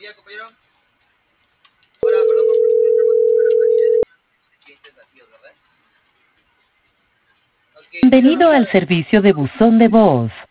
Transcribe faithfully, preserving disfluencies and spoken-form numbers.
día, compañero. Hola, perdón por preguntar, ¿verdad? Okay, Bienvenido al servicio de buzón de voz.